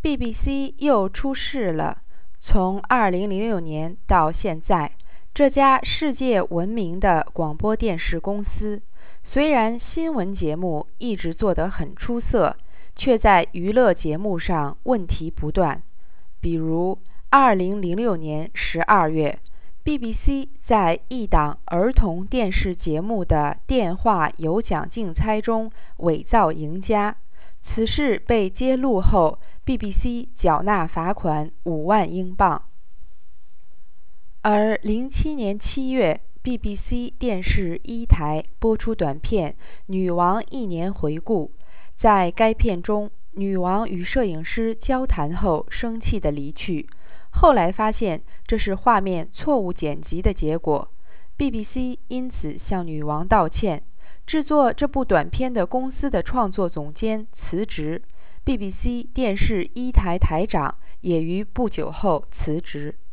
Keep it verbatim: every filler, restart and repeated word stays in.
B B C 又出事了。从二零零六年到现在，这家世界闻名的广播电视公司，虽然新闻节目一直做得很出色，却在娱乐节目上问题不断。比如，二零零六年十二月，B B C 在一档儿童电视节目的电话有奖竞猜中伪造赢家，此事被揭露后，B B C 缴纳罚款五万英镑。而零七年七月，B B C 电视一台播出短片《女王一年回顾》，在该片中，女王与摄影师交谈后生气地离去。后来发现这是画面错误剪辑的结果 ，B B C 因此向女王道歉。制作这部短片的公司的创作总监辞职，B B C 电视一台台长也于不久后辞职。